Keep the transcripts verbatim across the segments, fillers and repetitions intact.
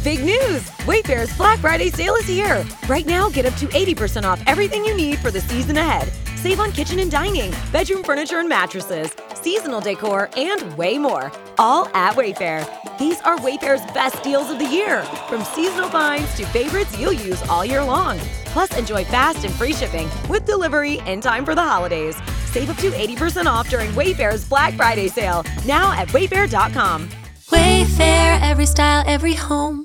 Big news! Wayfair's Black Friday sale is here. Right now, get up to eighty percent off everything you need for the season ahead. Save on kitchen and dining, bedroom furniture and mattresses, seasonal decor, and way more. All at Wayfair. These are Wayfair's best deals of the year. From seasonal finds to favorites you'll use all year long. Plus, enjoy fast and free shipping with delivery in time for the holidays. Save up to eighty percent off during Wayfair's Black Friday sale. Now at wayfair dot com. Wayfair, every style, every home.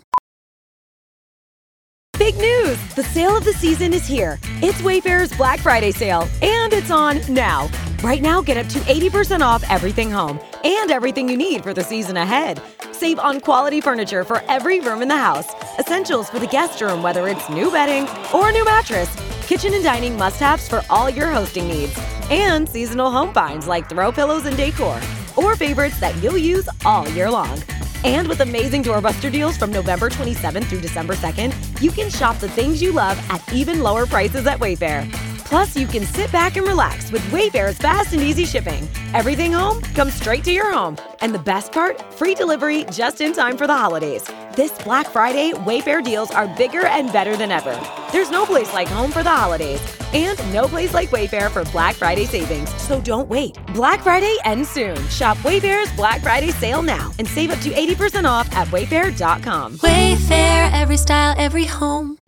Big news! The sale of the season is here. It's Wayfair's Black Friday sale, and it's on now. Right now, get up to eighty percent off everything home and everything you need for the season ahead. Save on quality furniture for every room in the house, essentials for the guest room, whether it's new bedding or a new mattress, kitchen and dining must-haves for all your hosting needs, and seasonal home finds like throw pillows and decor, or favorites that you'll use all year long. And with amazing doorbuster deals from November twenty-seventh through December second, you can shop the things you love at even lower prices at Wayfair. Plus, you can sit back and relax with Wayfair's fast and easy shipping. Everything home comes straight to your home. And the best part, free delivery just in time for the holidays. This Black Friday, Wayfair deals are bigger and better than ever. There's no place like home for the holidays. And no place like Wayfair for Black Friday savings. So don't wait. Black Friday ends soon. Shop Wayfair's Black Friday sale now and save up to eighty percent off at wayfair dot com. Wayfair, every style, every home.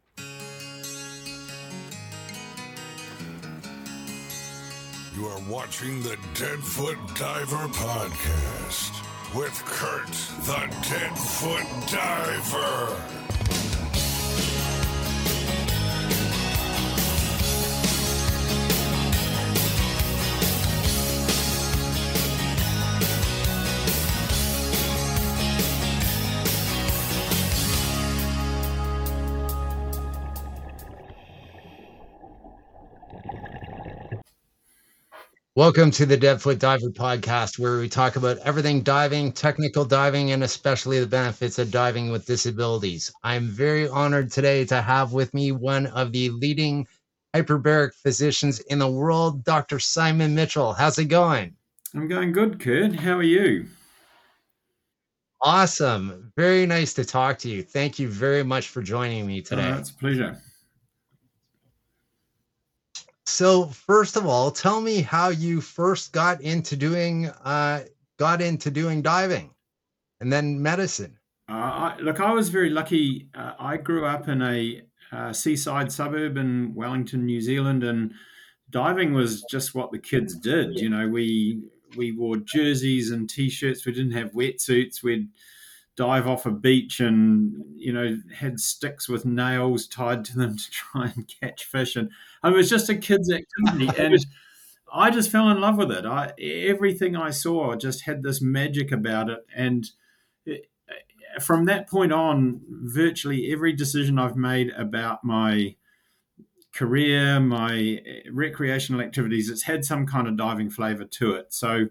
You are watching the Deadfoot Diver Podcast with Kurt, the Deadfoot Diver. Welcome to the Deadfoot Diver Podcast, where we talk about everything diving, technical diving, and especially the benefits of diving with disabilities. I'm very honored today to have with me one of the leading hyperbaric physicians in the world, Doctor Simon Mitchell. How's it going? I'm going good, Kurt. How are you? Awesome. Very nice to talk to you. Thank you very much for joining me today. Oh, it's a pleasure. So first of all, tell me how you first got into doing uh, got into doing diving, and then medicine. Uh, I, look, I was very lucky. Uh, I grew up in a uh, seaside suburb in Wellington, New Zealand, and diving was just what the kids did. You know, we we wore jerseys and t-shirts. We didn't have wetsuits. We'd dive off a beach and, you know, had sticks with nails tied to them to try and catch fish. And it was just a kid's activity. And I just fell in love with it. I, everything I saw just had this magic about it. And it, from that point on, virtually every decision I've made about my career, my recreational activities, it's had some kind of diving flavor to it. So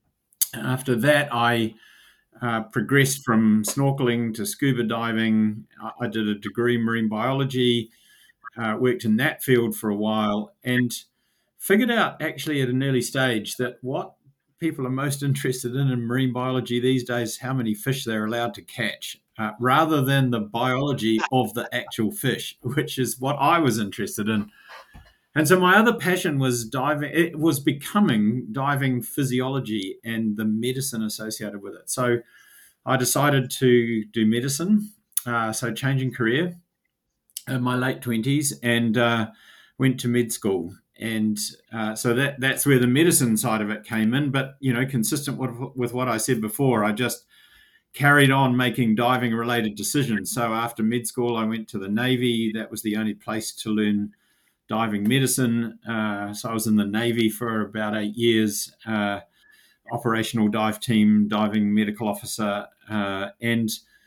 after that, I Uh, progressed from snorkeling to scuba diving. I, I did a degree in marine biology, uh, worked in that field for a while, and figured out actually at an early stage that what people are most interested in in marine biology these days is how many fish they're allowed to catch, uh, rather than the biology of the actual fish, which is what I was interested in. And so my other passion was diving. It was becoming diving physiology and the medicine associated with it. So I decided to do medicine, uh, so changing career in my late twenties, and uh, went to med school. And uh, so that that's where the medicine side of it came in. But, you know, consistent with, with what I said before, I just carried on making diving-related decisions. So after med school, I went to the Navy. That was the only place to learn diving medicine. Uh, so I was in the Navy for about eight years, uh, operational dive team, diving medical officer. Uh, and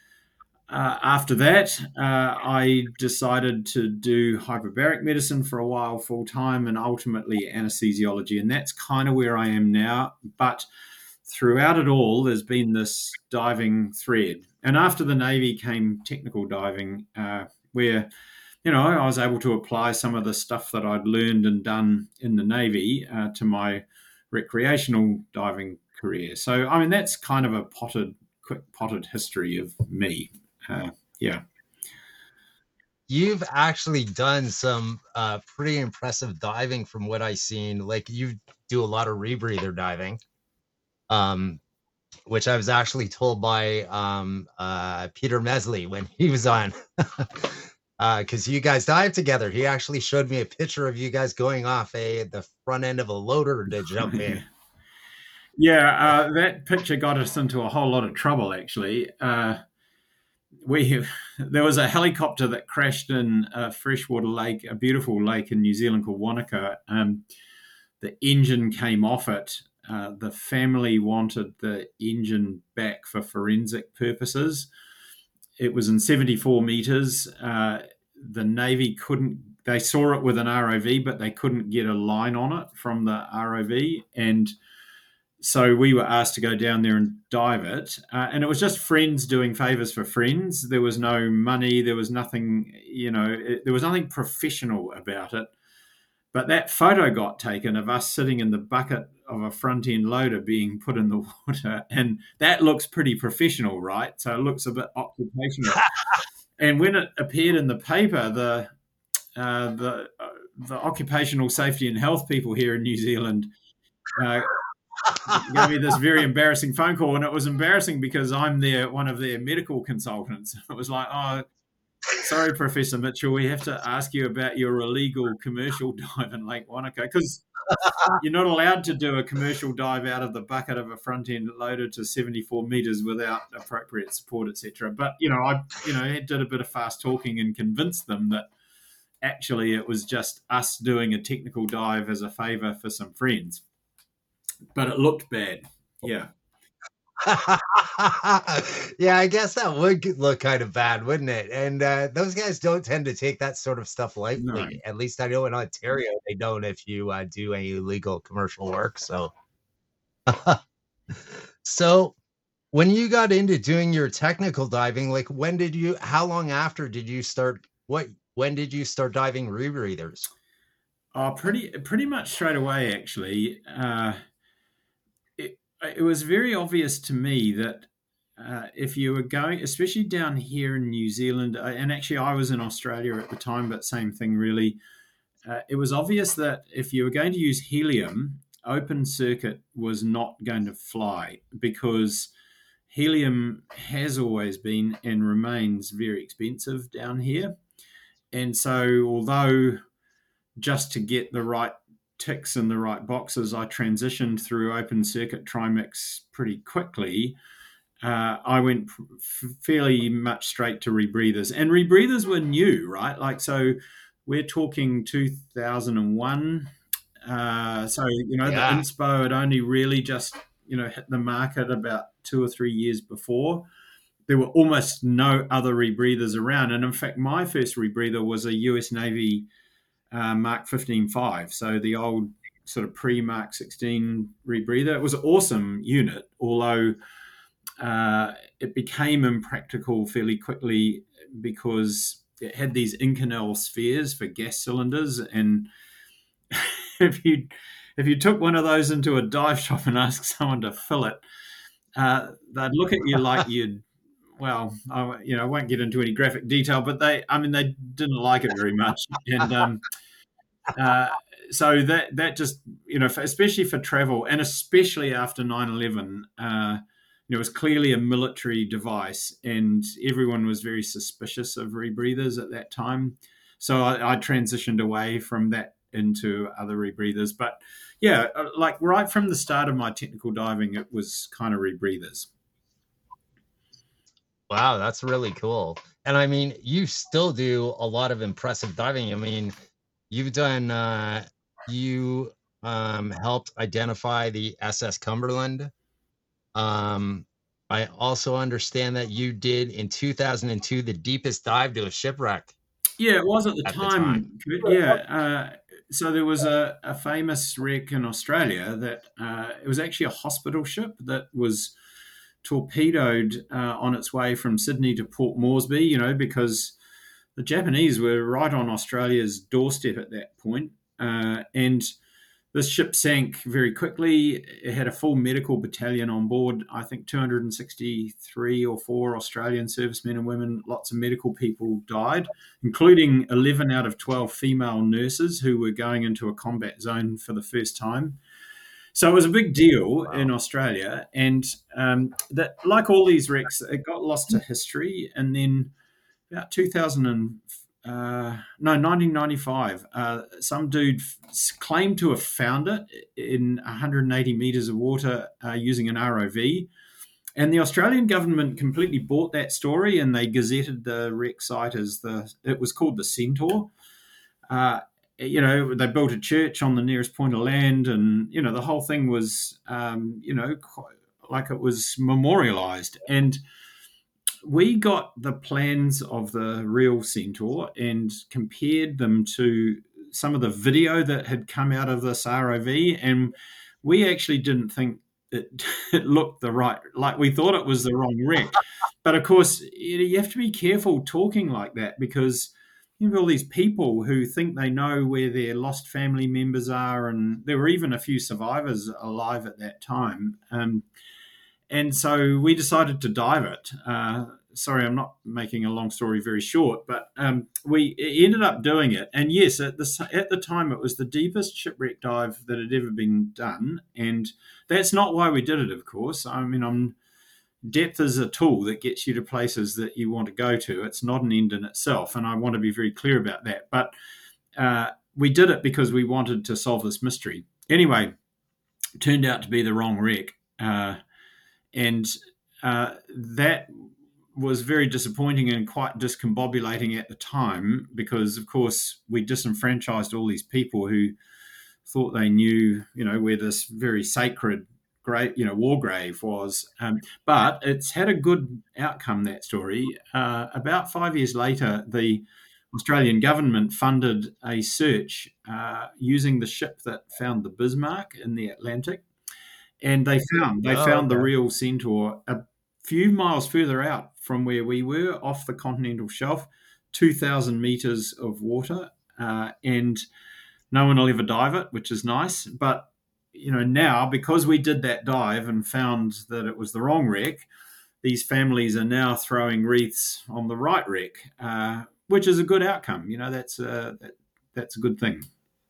uh, after that, uh, I decided to do hyperbaric medicine for a while full time, and ultimately anesthesiology. And that's kind of where I am now. But throughout it all, there's been this diving thread. And after the Navy came technical diving, uh, where you know, I was able to apply some of the stuff that I'd learned and done in the Navy uh, to my recreational diving career. So, I mean, that's kind of a potted, quick potted history of me. Uh, yeah. You've actually done some uh, pretty impressive diving from what I've seen. Like you do a lot of rebreather diving, um, which I was actually told by um, uh, Peter Mesley when he was on. Because uh, you guys dive together. He actually showed me a picture of you guys going off a the front end of a loader to jump in. Yeah, uh, that picture got us into a whole lot of trouble, actually. Uh, we there was a helicopter that crashed in a freshwater lake, a beautiful lake in New Zealand called Wanaka. Um, the engine came off it. Uh, the family wanted the engine back for forensic purposes. It was in seventy-four meters. Uh, the Navy couldn't, they saw it with an R O V, but they couldn't get a line on it from the R O V. And so we were asked to go down there and dive it. Uh, and it was just friends doing favors for friends. There was no money. There was nothing, you know, it, there was nothing professional about it. But that photo got taken of us sitting in the bucket of a front end loader being put in the water. And that looks pretty professional, right? So it looks a bit occupational. And when it appeared in the paper, the uh, the uh, the occupational safety and health people here in New Zealand uh, gave me this very embarrassing phone call, and it was embarrassing because I'm their one of their medical consultants. It was like, oh, sorry, Professor Mitchell, we have to ask you about your illegal commercial dive in Lake Wanaka, because you're not allowed to do a commercial dive out of the bucket of a front end loader to seventy-four meters without appropriate support, et cetera. But you know, I you know did a bit of fast talking and convinced them that actually it was just us doing a technical dive as a favor for some friends. But it looked bad. Yeah. Yeah, I guess that would look kind of bad, wouldn't it? And uh, those guys don't tend to take that sort of stuff lightly. No. At least I know in Ontario they don't if you uh, do any illegal commercial work. So, so when you got into doing your technical diving, like when did you? How long after did you start? What? When did you start diving rebreathers? Oh, pretty pretty much straight away, actually. Uh, it, it was very obvious to me that uh, if you were going, especially down here in New Zealand, uh, and actually I was in Australia at the time, but same thing really, uh, it was obvious that if you were going to use helium, open circuit was not going to fly, because helium has always been and remains very expensive down here. And so although just to get the right ticks in the right boxes, I transitioned through open circuit trimix pretty quickly. Uh, I went f- fairly much straight to rebreathers, and rebreathers were new, right? Like, so we're talking two thousand one. Uh, so, you know, yeah. The Inspo had only really just, you know, hit the market about two or three years before. There were almost no other rebreathers around. And in fact, my first rebreather was a U S Navy uh, Mark fifteen five. So the old sort of pre-Mark sixteen rebreather. It was an awesome unit, although uh, it became impractical fairly quickly because it had these Inconel spheres for gas cylinders. And if you if you took one of those into a dive shop and asked someone to fill it, uh, they'd look at you like you'd, well, I, you know, I won't get into any graphic detail, but they, I mean, they didn't like it very much. And um, uh, so that that just, you know, for, especially for travel, and especially after nine eleven, uh, you know, it was clearly a military device, and everyone was very suspicious of rebreathers at that time. So I, I transitioned away from that into other rebreathers. But yeah, like right from the start of my technical diving, it was kind of rebreathers. Wow, that's really cool. And I mean, you still do a lot of impressive diving. I mean, you've done, uh, you um, helped identify the S S Cumberland. Um, I also understand that you did in two thousand two the deepest dive to a shipwreck. Yeah, it was at the, at time. the time. Yeah. Uh, so there was a, a famous wreck in Australia that uh, it was actually a hospital ship that was torpedoed uh, on its way from Sydney to Port Moresby, you know, because the Japanese were right on Australia's doorstep at that point. Uh, and this ship sank very quickly. It had a full medical battalion on board. I think two hundred sixty-three or four Australian servicemen and women. Lots of medical people died, including eleven out of twelve female nurses who were going into a combat zone for the first time. So it was a big deal wow. in Australia, and um, that, like all these wrecks, it got lost to history. And then about two thousand and uh, no, nineteen ninety-five, uh, some dude f- claimed to have found it in one hundred eighty meters of water uh, using an R O V, and the Australian government completely bought that story, and they gazetted the wreck site as the. It was called the Centaur. Uh, You know, they built a church on the nearest point of land, and, you know, the whole thing was, um, you know, quite, like it was memorialized. And we got the plans of the real Centaur and compared them to some of the video that had come out of this R O V. And we actually didn't think it, it looked the right, like we thought it was the wrong wreck. But of course, you have to be careful talking like that, because you have all these people who think they know where their lost family members are, and there were even a few survivors alive at that time. Um, and so we decided to dive it. Uh, sorry, I'm not making a long story very short, but um, we ended up doing it. And yes, at the, at the time, it was the deepest shipwreck dive that had ever been done. And that's not why we did it, of course. I mean, I'm Depth is a tool that gets you to places that you want to go to. It's not an end in itself, and I want to be very clear about that. But uh, we did it because we wanted to solve this mystery. Anyway, it turned out to be the wrong wreck, uh, and uh, that was very disappointing and quite discombobulating at the time, because, of course, we disenfranchised all these people who thought they knew, you know, where this very sacred great, you know, war grave was. Um, but it's had a good outcome, that story. Uh, about five years later, the Australian government funded a search uh, using the ship that found the Bismarck in the Atlantic. And they found, they oh, found okay. the real Centaur a few miles further out from where we were, off the continental shelf, two thousand meters of water. Uh, and no one will ever dive it, which is nice. But you know, now, because we did that dive and found that it was the wrong wreck, these families are now throwing wreaths on the right wreck, uh, which is a good outcome. You know, that's a, that, that's a good thing.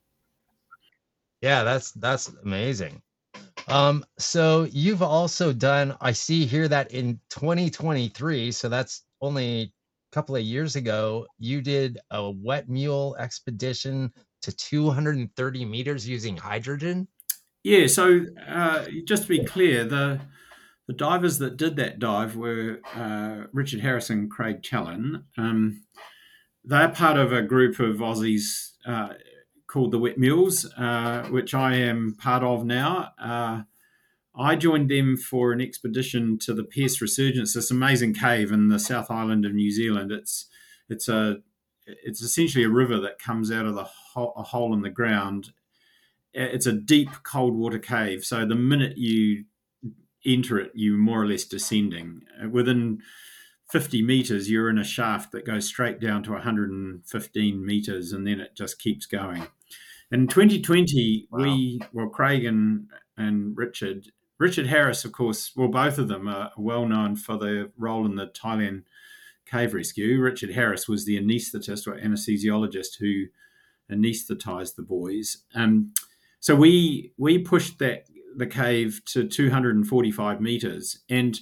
Yeah, that's that's amazing. Um, so you've also done, I see here that in twenty twenty-three, so that's only a couple of years ago, you did a wet mule expedition to two hundred thirty meters using hydrogen. Yeah, so uh, just to be clear, the the divers that did that dive were uh, Richard Harris and Craig Challen. Um, they're part of a group of Aussies uh, called the Wet Mules, uh, which I am part of now. Uh, I joined them for an expedition to the Pearce Resurgence, this amazing cave in the South Island of New Zealand. It's it's a it's essentially a river that comes out of the ho- a hole in the ground. It's a deep cold water cave. So the minute you enter it, you're more or less descending. Within fifty meters, you're in a shaft that goes straight down to one hundred fifteen meters, and then it just keeps going. In twenty twenty, wow. we, well, Craig and, and Richard, Richard Harris, of course, well, both of them are well known for their role in the Thailand cave rescue. Richard Harris was the anaesthetist or anesthesiologist who anaesthetized the boys. Um, So we we pushed that the cave to two hundred forty-five meters, and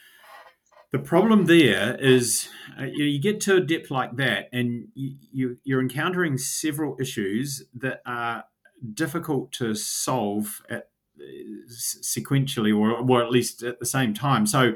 the problem there is uh, you, know, you get to a depth like that, and you, you you're encountering several issues that are difficult to solve at sequentially, or, or at least at the same time. So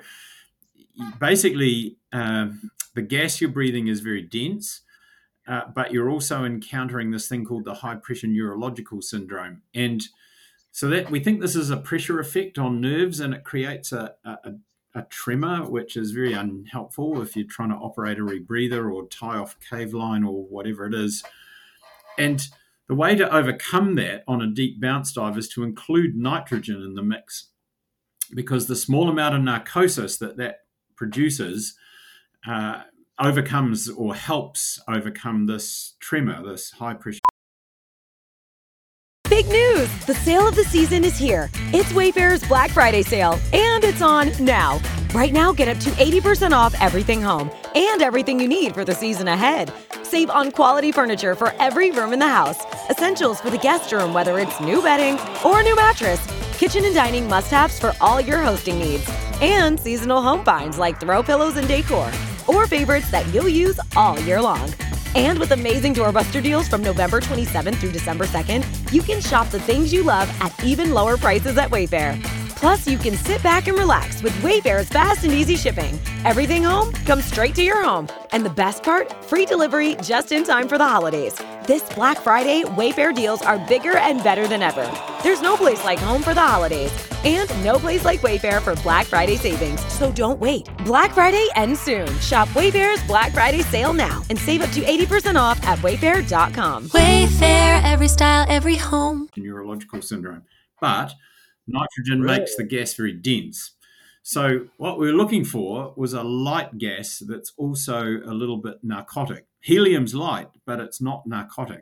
basically, uh, the gas you're breathing is very dense. Uh, but you're also encountering this thing called the high-pressure neurological syndrome. And so that we think this is a pressure effect on nerves, and it creates a, a, a tremor, which is very unhelpful if you're trying to operate a rebreather or tie off a cave line or whatever it is. And the way to overcome that on a deep bounce dive is to include nitrogen in the mix, because the small amount of narcosis that that produces uh, overcomes or helps overcome this tremor, this high pressure. Big news! The sale of the season is here. It's Wayfair's Black Friday sale, and it's on now. Right now, get up to eighty percent off everything home and everything you need for the season ahead. Save on quality furniture for every room in the house, essentials for the guest room, whether it's new bedding or a new mattress, kitchen and dining must-haves for all your hosting needs, and seasonal home finds like throw pillows and decor, or favorites that you'll use all year long. And with amazing doorbuster deals from November twenty-seventh through December second, you can shop the things you love at even lower prices at Wayfair. Plus, you can sit back and relax with Wayfair's fast and easy shipping. Everything home comes straight to your home. And the best part, free delivery just in time for the holidays. This Black Friday, Wayfair deals are bigger and better than ever. There's no place like home for the holidays. And no place like Wayfair for Black Friday savings. So don't wait. Black Friday ends soon. Shop Wayfair's Black Friday sale now and save up to eighty percent off at wayfair dot com. Wayfair, every style, every home. Neurological syndrome. But nitrogen Really? makes the gas very dense. So what we were looking for was a light gas that's also a little bit narcotic. Helium's light, but it's not narcotic.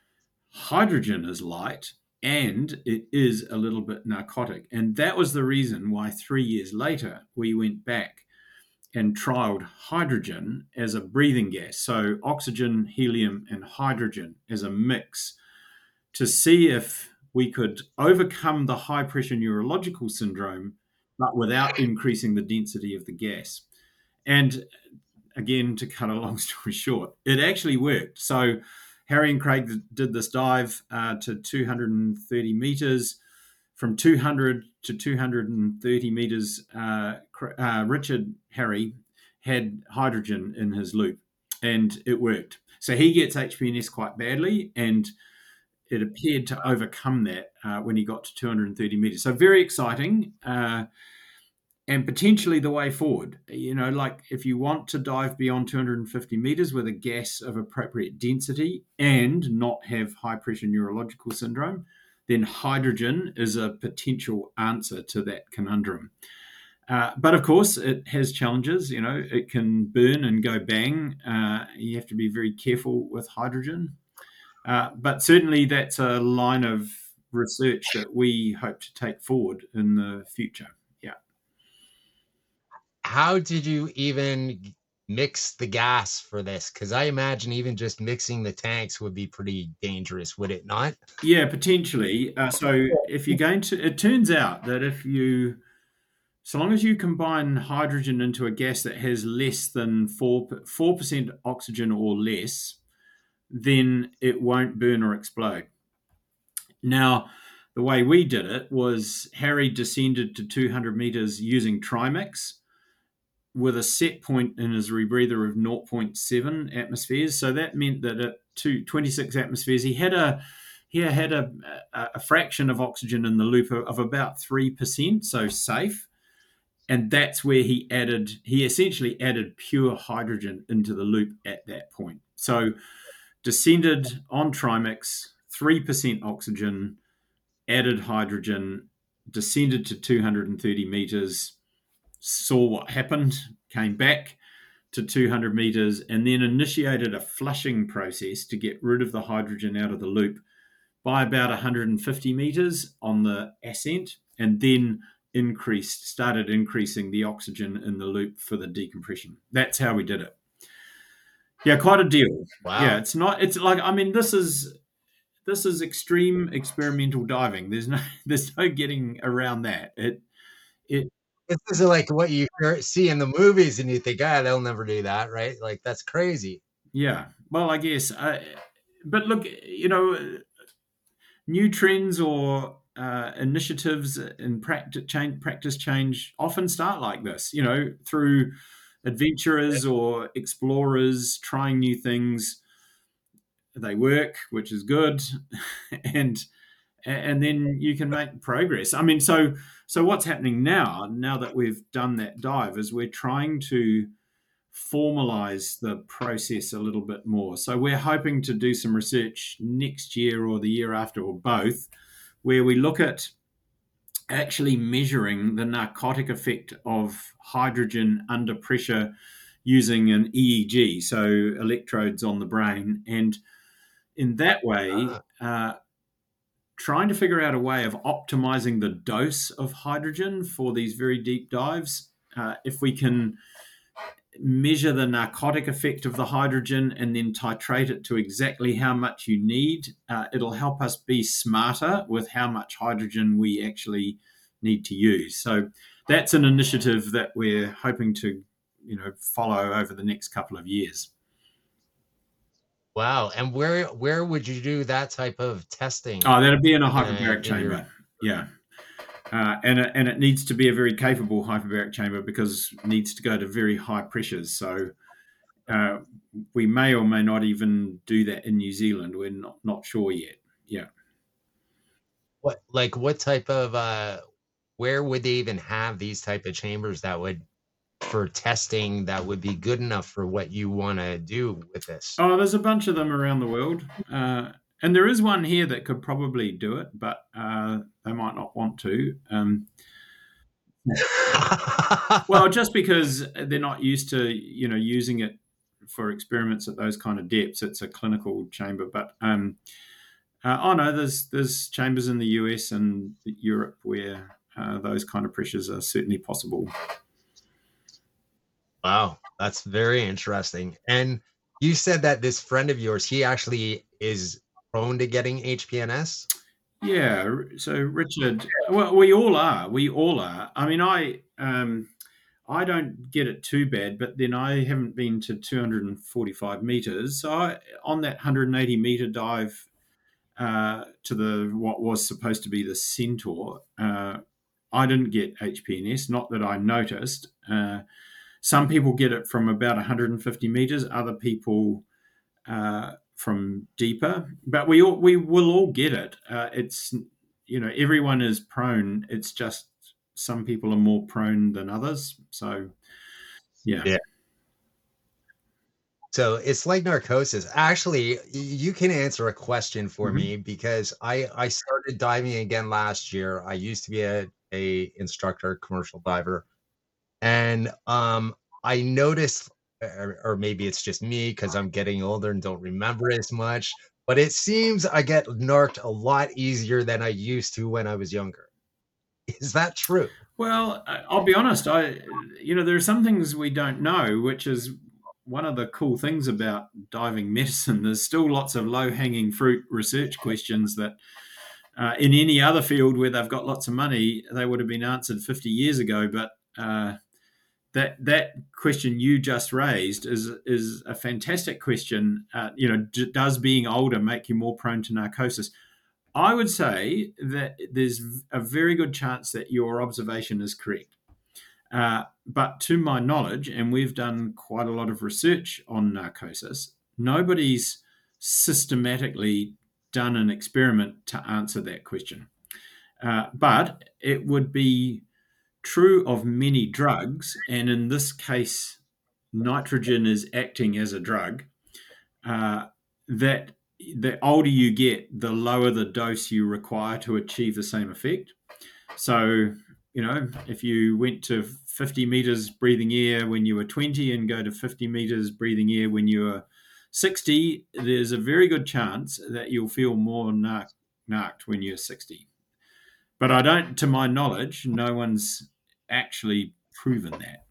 Hydrogen is light, and it is a little bit narcotic. And that was the reason why three years later, we went back and trialed hydrogen as a breathing gas. So oxygen, helium, and hydrogen as a mix to see if we could overcome the high pressure neurological syndrome, but without increasing the density of the gas. And again, to cut a long story short, it actually worked. So Harry and Craig did this dive uh, to two hundred thirty meters. From two hundred to two hundred thirty meters, uh, uh, Richard Harry had hydrogen in his loop, and it worked. So he gets H P N S quite badly, and it appeared to overcome that uh, when he got to two hundred thirty meters. So very exciting, uh, and potentially the way forward. You know, like if you want to dive beyond two hundred fifty meters with a gas of appropriate density and not have high pressure neurological syndrome, then hydrogen is a potential answer to that conundrum. Uh, but of course, it has challenges. You know, it can burn and go bang. Uh, you have to be very careful with hydrogen. Uh, but certainly that's a line of research that we hope to take forward in the future. Yeah. How did you even mix the gas for this? Because I imagine even just mixing the tanks would be pretty dangerous, would it not? Yeah, potentially. Uh, so if you're going to, it turns out that if you, so long as you combine hydrogen into a gas that has less than four, four percent oxygen or less, then it won't burn or explode. Now, the way we did it was Harry descended to two hundred meters using Trimix with a set point in his rebreather of zero point seven atmospheres. So that meant that at two, twenty-six atmospheres, he had a he had a, a, a fraction of oxygen in the loop of, of about three percent, so safe. And that's where he added, he essentially added pure hydrogen into the loop at that point. So descended on Trimix, three percent oxygen, added hydrogen, descended to two hundred thirty meters, saw what happened, came back to two hundred meters, and then initiated a flushing process to get rid of the hydrogen out of the loop by about one hundred fifty meters on the ascent, and then increased, started increasing the oxygen in the loop for the decompression. That's how we did it. Yeah, quite a deal. Wow. Yeah, it's not, it's like, I mean, this is, this is extreme experimental diving. There's no, there's no getting around that. It, it, This is like what you hear, see in the movies, and you think, ah, they'll never do that, right? Like, that's crazy. yeah, well, I guess, uh, but look, you know, new trends or uh, initiatives in practice change, practice change often start like this, you know, through adventurers or explorers trying new things. They work, which is good, and and then you can make progress. I mean, so so what's happening now, now that we've done that dive, is we're trying to formalize the process a little bit more. So we're hoping to do some research next year or the year after, or both, where we look at actually measuring the narcotic effect of hydrogen under pressure using an E E G, so electrodes on the brain, and in that way uh, trying to figure out a way of optimizing the dose of hydrogen for these very deep dives. Uh, if we can measure the narcotic effect of the hydrogen and then titrate it to exactly how much you need, uh, it'll help us be smarter with how much hydrogen we actually need to use. So that's an initiative that we're hoping to, you know, follow over the next couple of years. Wow. And where where would you do that type of testing? Oh, that'd be in a Uh, hyperbaric in chamber. your Yeah. Uh, and, it, and it needs to be a very capable hyperbaric chamber because it needs to go to very high pressures. So uh, we may or may not even do that in New Zealand. We're not, not sure yet. Yeah. what like what type of uh where would they even have these type of chambers that would for testing that would be good enough for what you want to do with this? Oh, there's a bunch of them around the world. Uh, and there is one here that could probably do it, but uh, they might not want to. Um, well, just because they're not used to, you know, using it for experiments at those kind of depths. It's a clinical chamber. But, um, uh, oh, no, there's, there's chambers in the U S and Europe where uh, those kind of pressures are certainly possible. Wow, that's very interesting. And you said that this friend of yours, he actually is prone to getting H P N S? Yeah, so Richard, well, we all are. We all are. I mean, I um, I don't get it too bad, but then I haven't been to two hundred forty-five meters. So I, on that one hundred eighty meter dive uh, to the what was supposed to be the Centaur, uh, I didn't get H P N S. Not that I noticed. Uh, some people get it from about one hundred fifty meters. Other people uh, from deeper, but we all, we will all get it. Uh, it's, you know, everyone is prone. It's just some people are more prone than others. So, yeah. Yeah. So it's like narcosis. Actually, y- you can answer a question for Mhm. me because I I started diving again last year. I used to be a a instructor, commercial diver, and um I noticed, or, or maybe it's just me because I'm getting older and don't remember as much, but it seems I get narked a lot easier than I used to when I was younger. Is that true? Well, I- I'll be honest. I, you know, there are some things we don't know, which is one of the cool things about diving medicine. There's still lots of low-hanging fruit research questions that, uh, in any other field where they've got lots of money, they would have been answered fifty years ago. But uh, that that question you just raised is is a fantastic question. Uh, you know, d- does being older make you more prone to narcosis? I would say that there's a very good chance that your observation is correct. Uh, but to my knowledge, and we've done quite a lot of research on narcosis, nobody's systematically done an experiment to answer that question. Uh, but it would be true of many drugs, and in this case, nitrogen is acting as a drug, uh, that the older you get, the lower the dose you require to achieve the same effect. So, you know, if you went to fifty meters breathing air when you were twenty and go to fifty meters breathing air when you were sixty, there's a very good chance that you'll feel more narc- narked when you're sixty. But I don't, to my knowledge, no one's actually proven that.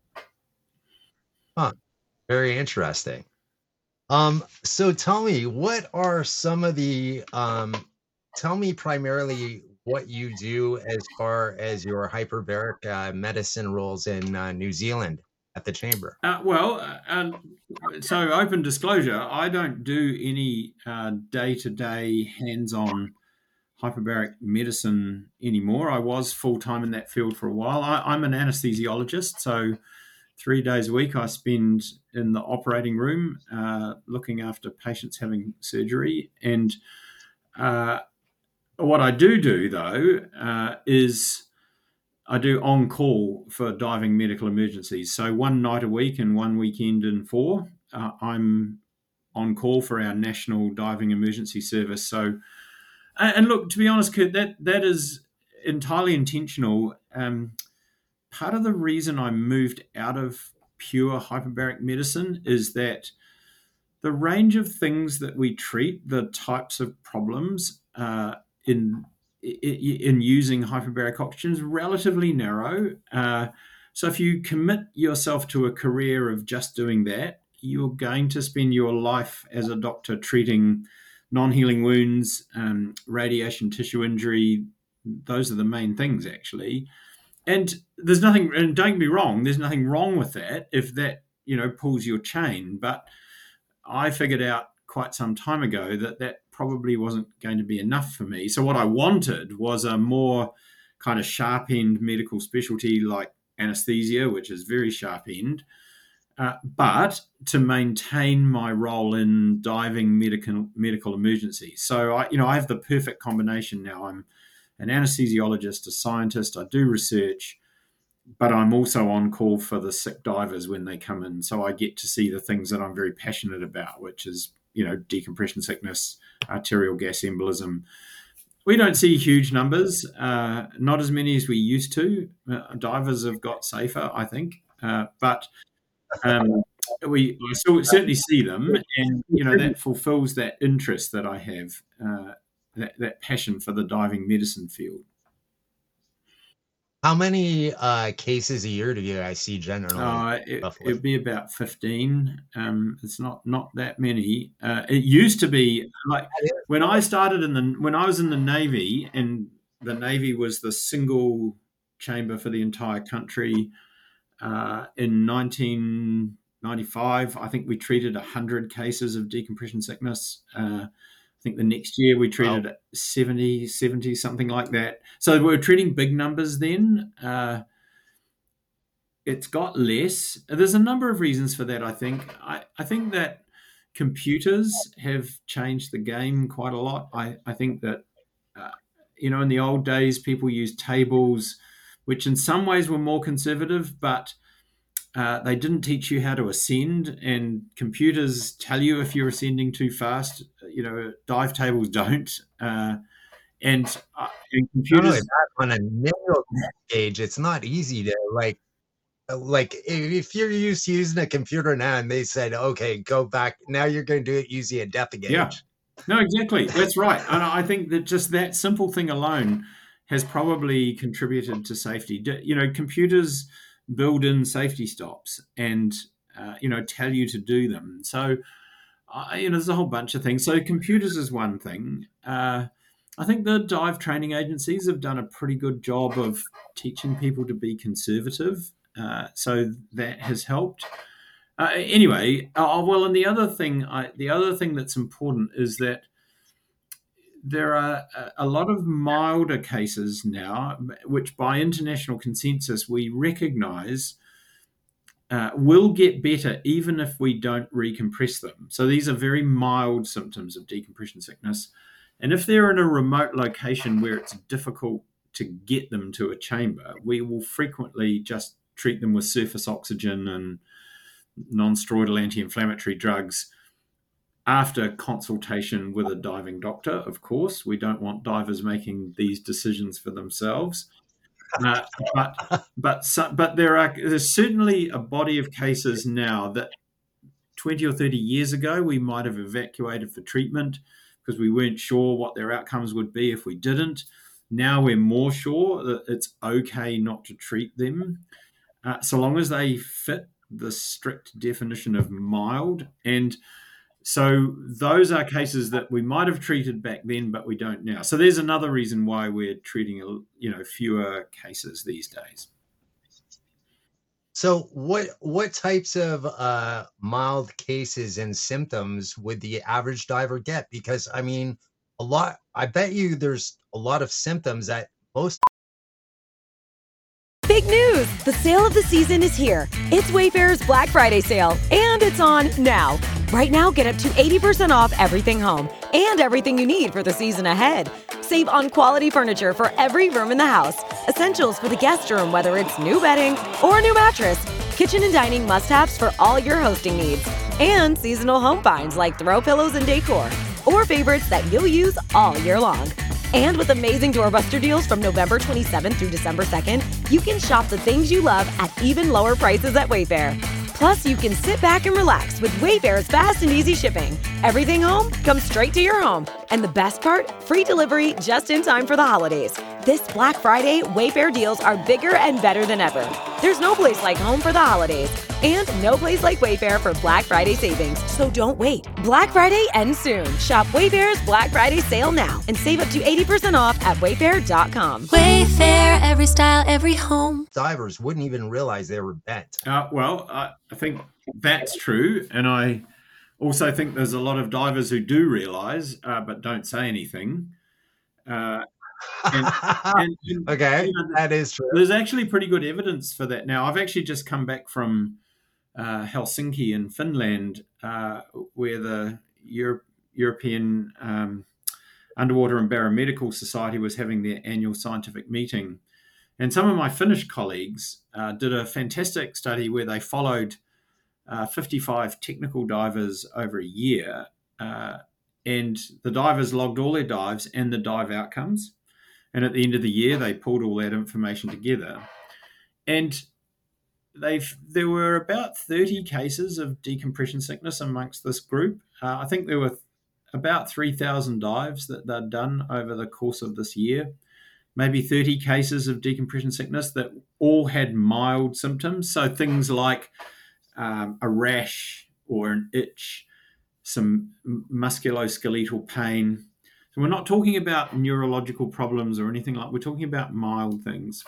Huh. Very interesting. Um, so tell me, what are some of the um tell me primarily what you do as far as your hyperbaric uh, medicine roles in uh, New Zealand at the chamber. Uh, well, uh, um, so open disclosure, I don't do any uh, day-to-day hands-on hyperbaric medicine anymore. I was full-time in that field for a while. I, I'm an anesthesiologist, so three days a week I spend in the operating room uh, looking after patients having surgery. And uh, what I do do, though, uh, is I do on-call for diving medical emergencies. So one night a week and one weekend in four, uh, I'm on call for our national diving emergency service. So, and look, to be honest, Kurt, that that is entirely intentional. Um, part of the reason I moved out of pure hyperbaric medicine is that the range of things that we treat, the types of problems, uh, in in using hyperbaric oxygen is relatively narrow. Uh, so if you commit yourself to a career of just doing that, you're going to spend your life as a doctor treating non-healing wounds, um, radiation tissue injury. Those are the main things, actually. And there's nothing, and don't get me wrong, there's nothing wrong with that if that, you know, pulls your chain. But I figured out quite some time ago that that probably wasn't going to be enough for me. So what I wanted was a more kind of sharp-end medical specialty like anesthesia, which is very sharp-end, uh, but to maintain my role in diving medical medical emergencies. So I, you know, I have the perfect combination now. I'm an anesthesiologist, a scientist, I do research, but I'm also on call for the sick divers when they come in. So I get to see the things that I'm very passionate about, which is, you know, decompression sickness, arterial gas embolism. We don't see huge numbers, uh, not as many as we used to. Uh, divers have got safer, I think, uh, but um, we I still certainly see them, and you know that fulfills that interest that I have. Uh, That, that passion for the diving medicine field. How many uh, cases a year do you guys see generally? Uh, it, it'd be about fifteen. Um, it's not not that many. Uh, it used to be like when I started in the when I was in the Navy, and the Navy was the single chamber for the entire country. Uh, in nineteen ninety-five, I think we treated one hundred cases of decompression sickness. Uh, I think the next year we treated wow. seventy, seventy, something like that. So we were treating big numbers then. Uh, it's got less. There's a number of reasons for that, I think. I, I think that computers have changed the game quite a lot. I, I think that, uh, you know, in the old days, people used tables, which in some ways were more conservative, but Uh, they didn't teach you how to ascend, and computers tell you if you're ascending too fast. You know, dive tables don't. Uh, and, uh, and computers on a narrow gauge, it's not easy to like. Like if you're used to using a computer now, and they said, "Okay, go back now, you're going to do it using a depth gauge." Yeah, no, exactly. That's right. And I think that just that simple thing alone has probably contributed to safety. You know, computers build in safety stops and, uh, you know, tell you to do them. So, uh, you know, there's a whole bunch of things. So computers is one thing. Uh, I think the dive training agencies have done a pretty good job of teaching people to be conservative. Uh, so that has helped. Uh, anyway, uh, well, and the other thing, I, the other thing that's important is that there are a lot of milder cases now, which by international consensus we recognize uh, will get better even if we don't recompress them. So these are very mild symptoms of decompression sickness. And if they're in a remote location where it's difficult to get them to a chamber, we will frequently just treat them with surface oxygen and non-steroidal anti-inflammatory drugs after consultation with a diving doctor. Of course, we don't want divers making these decisions for themselves. Uh, but but so, but there are there's certainly a body of cases now that twenty or thirty years ago we might have evacuated for treatment because we weren't sure what their outcomes would be if we didn't. Now we're more sure that it's okay not to treat them, uh, so long as they fit the strict definition of mild. And so those are cases that we might have treated back then, but we don't now. So there's another reason why we're treating, you know, fewer cases these days. So what what types of uh, mild cases and symptoms would the average diver get? Because I mean, a lot. I bet you there's a lot of symptoms that most. Big news! The sale of the season is here. It's Wayfair's Black Friday sale, and it's on now. Right now, get up to eighty percent off everything home and everything you need for the season ahead. Save on quality furniture for every room in the house, essentials for the guest room, whether it's new bedding or a new mattress, kitchen and dining must-haves for all your hosting needs, and seasonal home finds like throw pillows and decor, or favorites that you'll use all year long. And with amazing doorbuster deals from November twenty-seventh through December second, you can shop the things you love at even lower prices at Wayfair. Plus, you can sit back and relax with Wayfair's fast and easy shipping. Everything home comes straight to your home. And the best part? Free delivery just in time for the holidays. This Black Friday, Wayfair deals are bigger and better than ever. There's no place like home for the holidays. And no place like Wayfair for Black Friday savings. So don't wait. Black Friday ends soon. Shop Wayfair's Black Friday sale now and save up to eighty percent off at wayfair dot com. Wayfair, every style, every home. Divers wouldn't even realize they were bent. Uh, well, I, I think that's true. And I also think there's a lot of divers who do realize, uh, but don't say anything. Uh, and, and, and, okay, you know, that is true. There's actually pretty good evidence for that. Now, I've actually just come back from uh, Helsinki in Finland, uh, where the Euro- European um, Underwater and Baromedical Society was having their annual scientific meeting. And some of my Finnish colleagues uh, did a fantastic study where they followed uh, fifty-five technical divers over a year. Uh, and the divers logged all their dives and the dive outcomes. And at the end of the year, they pulled all that information together. And they've there were about thirty cases of decompression sickness amongst this group. Uh, I think there were about three thousand dives that they'd done over the course of this year. Maybe thirty cases of decompression sickness that all had mild symptoms. So things like um, a rash or an itch, some musculoskeletal pain. So we're not talking about neurological problems or anything like. We're talking about mild things.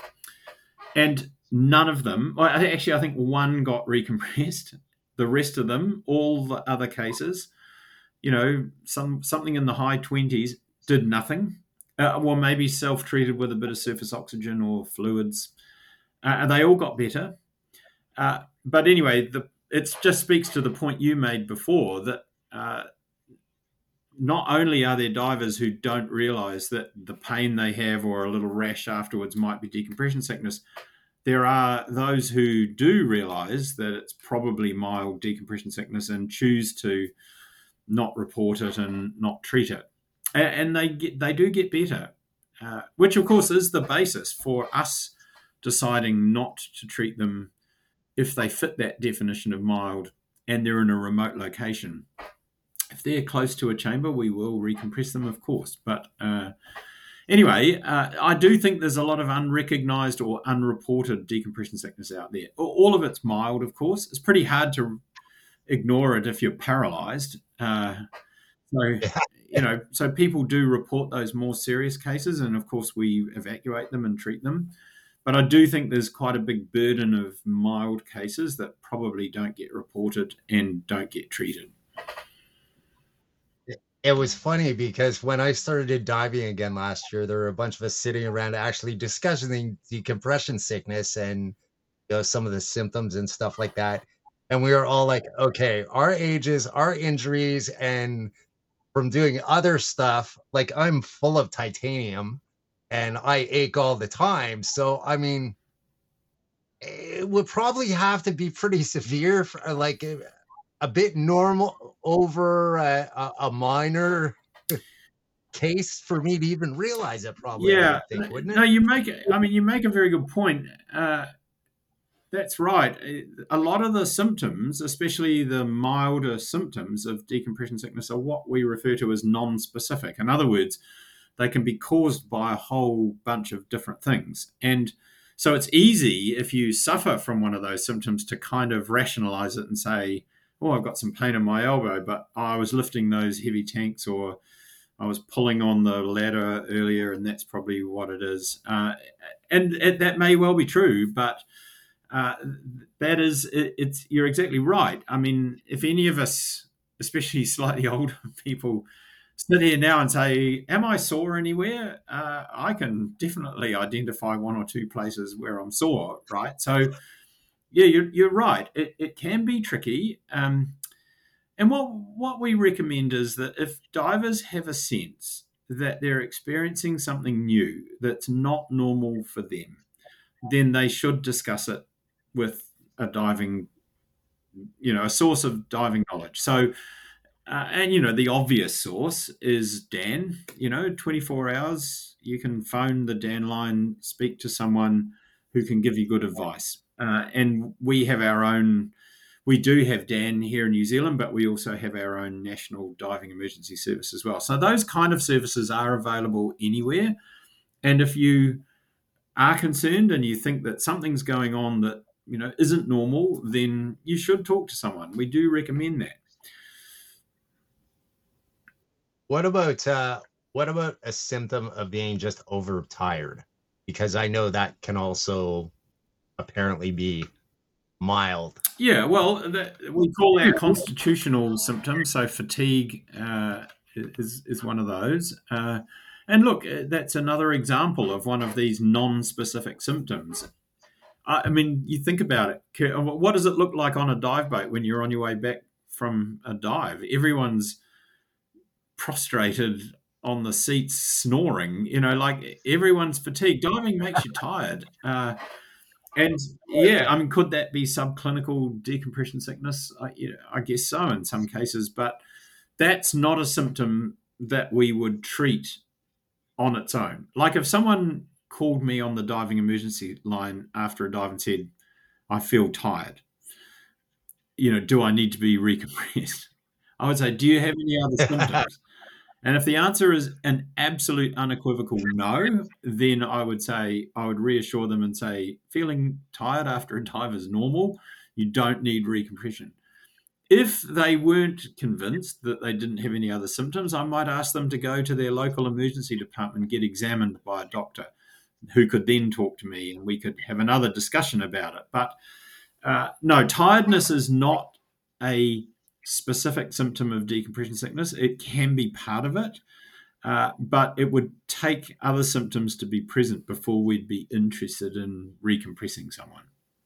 And none of them, well, actually, I think one got recompressed. The rest of them, all the other cases, you know, some something in the high twenties, did nothing. Uh, well, maybe self-treated with a bit of surface oxygen or fluids. Uh, and they all got better. Uh, but anyway, the, it just speaks to the point you made before that uh, not only are there divers who don't realise that the pain they have or a little rash afterwards might be decompression sickness, there are those who do realise that it's probably mild decompression sickness and choose to not report it and not treat it. And they get, they do get better, uh, which, of course, is the basis for us deciding not to treat them if they fit that definition of mild and they're in a remote location. If they're close to a chamber, we will recompress them, of course. But uh, anyway, uh, I do think there's a lot of unrecognised or unreported decompression sickness out there. All of it's mild, of course. It's pretty hard to ignore it if you're paralysed. Uh, so, you know, so people do report those more serious cases, and of course we evacuate them and treat them. But I do think there's quite a big burden of mild cases that probably don't get reported and don't get treated. It was funny because when I started diving again last year, there were a bunch of us sitting around actually discussing the decompression sickness and, you know, some of the symptoms and stuff like that. And we were all like, okay, our ages, our injuries, and from doing other stuff, like I'm full of titanium and I ache all the time. So, I mean, it would probably have to be pretty severe for like a, a bit normal over a, a, a minor case for me to even realize it probably. Yeah, I think, wouldn't it? No, you make it. I mean, you make a very good point. Uh, that's right. A lot of the symptoms, especially the milder symptoms of decompression sickness, are what we refer to as non-specific. In other words, they can be caused by a whole bunch of different things. And so it's easy if you suffer from one of those symptoms to kind of rationalize it and say, oh, I've got some pain in my elbow, but I was lifting those heavy tanks, or I was pulling on the ladder earlier, and that's probably what it is. Uh, and it, that may well be true, but uh, that is, it, it's you're exactly right. I mean, if any of us, especially slightly older people, sit here now and say, am I sore anywhere? Uh, I can definitely identify one or two places where I'm sore, right? So, yeah, you're, you're right. It, it can be tricky. Um, and what what we recommend is that if divers have a sense that they're experiencing something new that's not normal for them, then they should discuss it with a diving, you know, a source of diving knowledge. So, uh, and, you know, the obvious source is Dan. You know, twenty-four hours, you can phone the Dan line, speak to someone who can give you good advice. Uh, and we have our own, we do have D A N here in New Zealand, but we also have our own national diving emergency service as well. So those kind of services are available anywhere. And if you are concerned and you think that something's going on that, you know, isn't normal, then you should talk to someone. We do recommend that. What about uh, what about a symptom of being just overtired? Because I know that can also apparently be mild. Yeah, well, that, we call that constitutional symptoms. So fatigue uh, is is one of those. Uh, and look, that's another example of one of these non-specific symptoms. I, I mean, you think about it. What does it look like on a dive boat when you're on your way back from a dive? Everyone's prostrated on the seats snoring. You know, like everyone's fatigued. Diving makes you tired. Uh, And yeah, I mean, could that be subclinical decompression sickness? I, you know, I guess so in some cases, but that's not a symptom that we would treat on its own. Like if someone called me on the diving emergency line after a dive and said, I feel tired, you know, do I need to be recompressed? I would say, do you have any other symptoms? And if the answer is an absolute unequivocal no, then I would say, I would reassure them and say, feeling tired after a dive is normal. You don't need recompression. If they weren't convinced that they didn't have any other symptoms, I might ask them to go to their local emergency department and get examined by a doctor who could then talk to me and we could have another discussion about it. But uh, no, tiredness is not a specific symptom of decompression sickness. It can be part of it, uh, but it would take other symptoms to be present before we'd be interested in recompressing someone.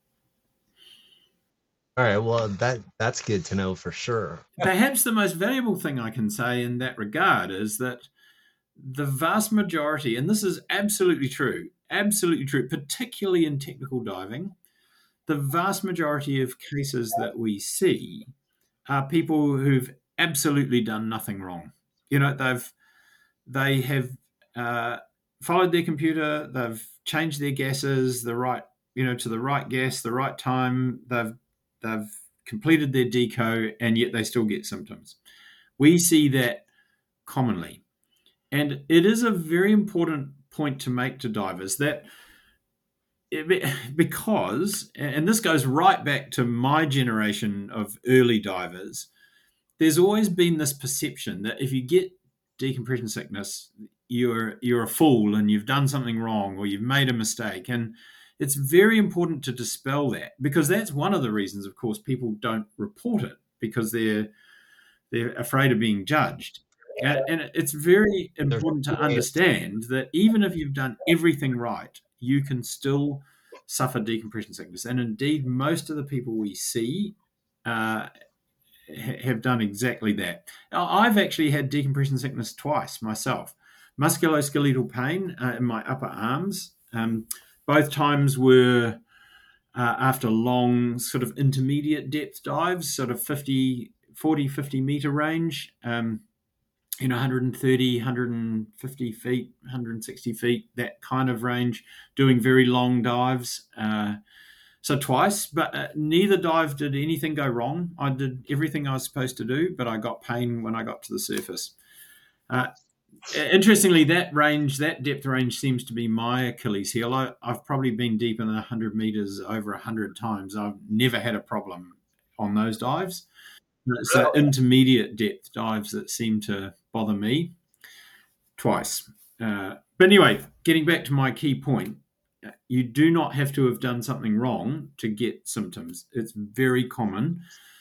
All right, well, that that's good to know for sure. Perhaps the most valuable thing I can say in that regard is that the vast majority, and this is absolutely true, absolutely true, particularly in technical diving, the vast majority of cases that we see are people who've absolutely done nothing wrong. You know, they've they have uh, followed their computer, they've changed their gases the right, you know, to the right gas, the right time. They've they've completed their deco, and yet they still get symptoms. We see that commonly, and it is a very important point to make to divers that. Because, and this goes right back to my generation of early divers, there's always been this perception that if you get decompression sickness, you're you're a fool and you've done something wrong or you've made a mistake. And it's very important to dispel that, because that's one of the reasons, of course, people don't report it, because they're they're afraid of being judged. And, and it's very important to understand that even if you've done everything right, you can still suffer decompression sickness. And indeed, most of the people we see uh, ha- have done exactly that. Now, I've actually had decompression sickness twice myself. Musculoskeletal pain uh, in my upper arms. Um, both times were uh, after long sort of intermediate depth dives, sort of fifty, forty, fifty meter range. Um, you know, one thirty, one fifty feet, one sixty feet, that kind of range, doing very long dives. Uh, so twice, but uh, neither dive did anything go wrong. I did everything I was supposed to do, but I got pain when I got to the surface. Uh, interestingly, that range, that depth range seems to be my Achilles heel. I, I've probably been deep in one hundred meters over one hundred times. I've never had a problem on those dives. So intermediate depth dives that seem to bother me twice. Uh, but anyway, getting back to my key point, you do not have to have done something wrong to get symptoms. It's very common.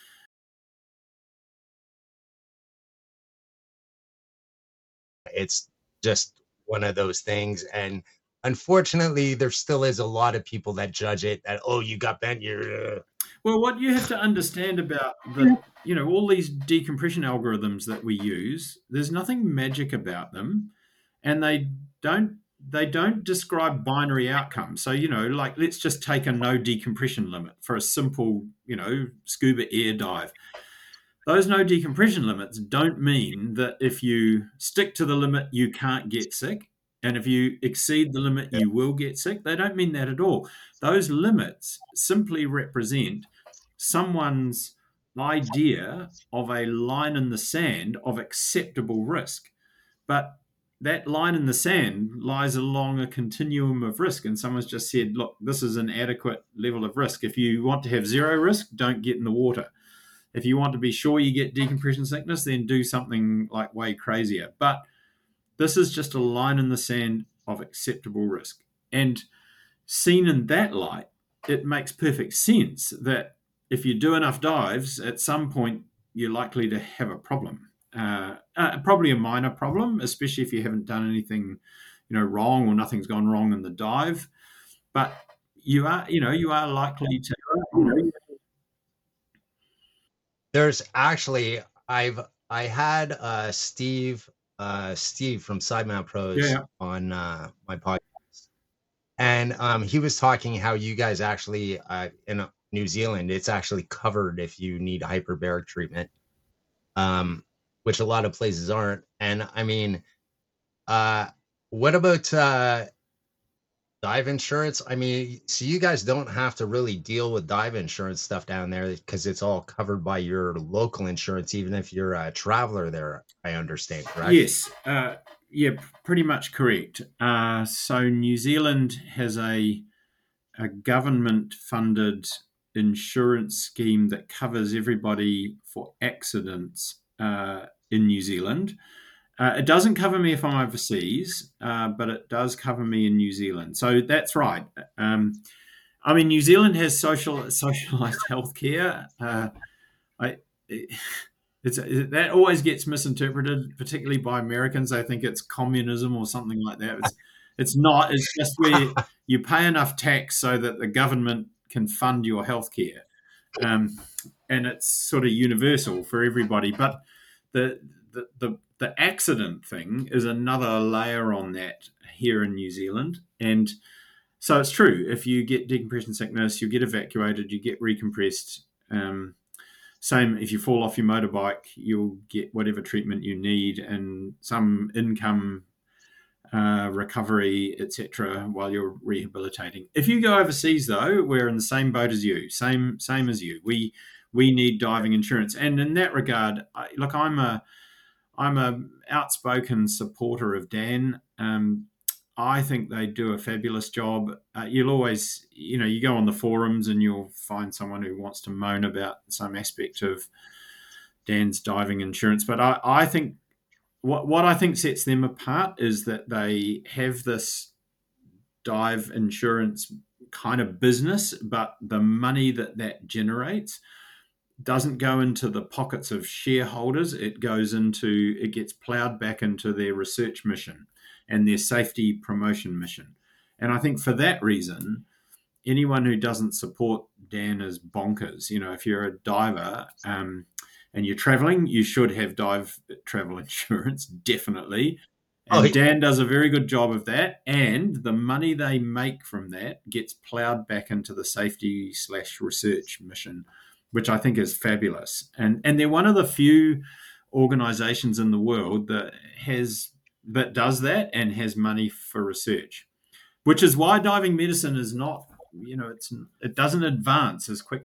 It's just one of those things. And unfortunately, there still is a lot of people that judge it that, oh, you got bent, you're... Uh... Well, what you have to understand about the, you know, all these decompression algorithms that we use, there's nothing magic about them, and they don't they don't describe binary outcomes. So, you know, like let's just take a no decompression limit for a simple, you know, scuba air dive. Those no decompression limits don't mean that if you stick to the limit, you can't get sick. And if you exceed the limit, you will get sick. They don't mean that at all. Those limits simply represent someone's idea of a line in the sand of acceptable risk. But that line in the sand lies along a continuum of risk. And someone's just said, look, this is an adequate level of risk. If you want to have zero risk, don't get in the water. If you want to be sure you get decompression sickness, then do something like way crazier. But this is just a line in the sand of acceptable risk. And seen in that light, it makes perfect sense that if you do enough dives, at some point, you're likely to have a problem. Uh, uh, probably a minor problem, especially if you haven't done anything, you know, wrong or nothing's gone wrong in the dive. But you are, you know, you are likely to. You know, There's actually, I've I had uh, Steve uh, Steve from Sidemount Pros Yeah, yeah. on uh, my podcast, and um, he was talking how you guys actually uh, in New Zealand, it's actually covered if you need hyperbaric treatment, um, which a lot of places aren't. And I mean, uh, what about uh, dive insurance? I mean, so you guys don't have to really deal with dive insurance stuff down there because it's all covered by your local insurance, even if you're a traveler there, I understand, correct? Yes, uh, yeah, pretty much correct. Uh, so New Zealand has a, a government-funded insurance scheme that covers everybody for accidents uh, in New Zealand. Uh, it doesn't cover me if I'm overseas, uh, but it does cover me in New Zealand. So that's right. Um, I mean, New Zealand has social socialized healthcare. Uh, I, it's that always gets misinterpreted, particularly by Americans. They think it's communism or something like that. It's, it's not. It's just where you pay enough tax so that the government can fund your healthcare, um, and it's sort of universal for everybody. But the the the The accident thing is another layer on that here in New Zealand. And so it's true. If you get decompression sickness, you get evacuated, you get recompressed. Um, same if you fall off your motorbike, you'll get whatever treatment you need and some income uh, recovery, et cetera, while you're rehabilitating. If you go overseas, though, we're in the same boat as you, same same as you. We we need diving insurance. And in that regard, I, look, I'm a I'm an outspoken supporter of Dan. Um, I think they do a fabulous job. Uh, you'll always, you know, you go on the forums and you'll find someone who wants to moan about some aspect of Dan's diving insurance. But I, I think what what I think sets them apart is that they have this dive insurance kind of business, but the money that that generates doesn't go into the pockets of shareholders. It goes into, it gets plowed back into their research mission and their safety promotion mission. And I think for that reason, anyone who doesn't support Dan is bonkers. You know, if you're a diver um, and you're traveling, you should have dive travel insurance, definitely. And Oh, yeah. Dan does a very good job of that. And the money they make from that gets plowed back into the safety slash research mission, which I think is fabulous. And and they're one of the few organizations in the world that has that does that and has money for research, which is why diving medicine is not, you know, it's it doesn't advance as quick.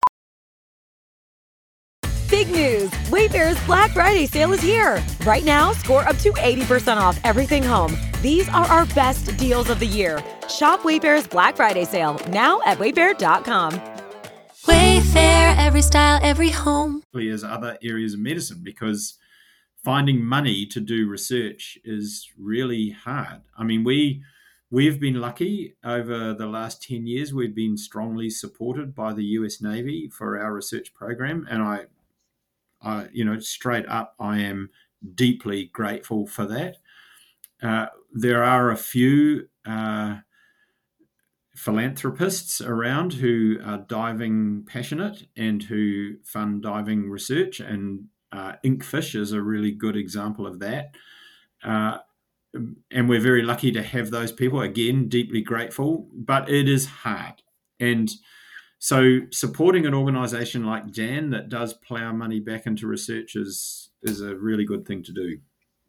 Big news! Wayfair's Black Friday sale is here. Right now, score up to eighty percent off everything home. These are our best deals of the year. Shop Wayfair's Black Friday sale now at wayfair dot com. Wayfair, every style, every home. As other areas of medicine, because finding money to do research is really hard. I mean, we we've been lucky over the last ten years. We've been strongly supported by the U S Navy for our research program, and I, I you know, straight up, I am deeply grateful for that. Uh, there are a few Uh, philanthropists around who are diving passionate and who fund diving research, and uh, Inkfish is a really good example of that. Uh, and we're very lucky to have those people. Again, deeply grateful, but it is hard. And so supporting an organization like Dan that does plow money back into research is, is a really good thing to do.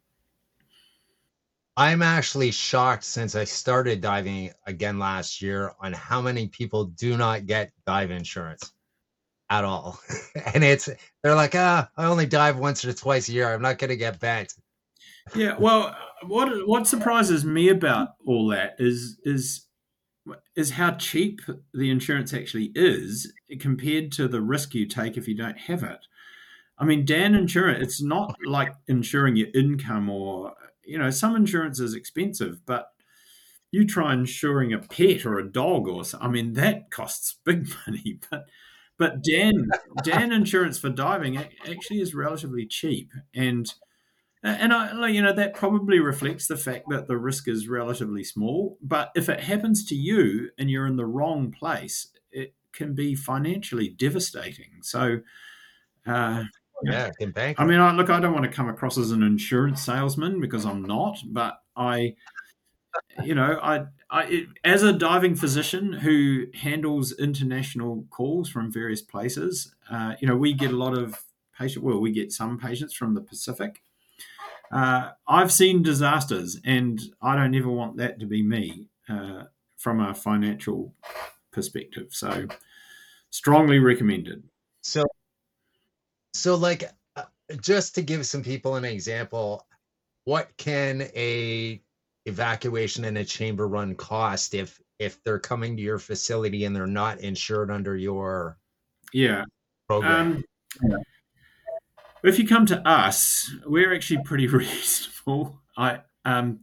I'm actually shocked since I started diving again last year on how many people do not get dive insurance. at all. And it's they're like, ah, I only dive once or twice a year. I'm not going to get bent. Yeah, well, what what surprises me about all that is is is how cheap the insurance actually is compared to the risk you take if you don't have it. I mean, Dan Insurance, it's not like insuring your income or, you know, some insurance is expensive, but you try insuring a pet or a dog or something, I mean, that costs big money. But but Dan Dan Insurance for diving actually is relatively cheap. And and I, you know, that probably reflects the fact that the risk is relatively small. But if it happens to you and you're in the wrong place, it can be financially devastating. So, uh, Yeah, in I mean, I, look, I don't want to come across as an insurance salesman because I'm not. But I, you know, I, I it, as a diving physician who handles international calls from various places, uh, you know, we get a lot of patient. Well, we get some patients from the Pacific. Uh, I've seen disasters, and I don't ever want that to be me uh, from a financial perspective. So, strongly recommended. So, so like, uh, just to give some people an example, what can a evacuation in a chamber run cost if if they're coming to your facility and they're not insured under your yeah program? Um, yeah. If you come to us, we're actually pretty reasonable. I um,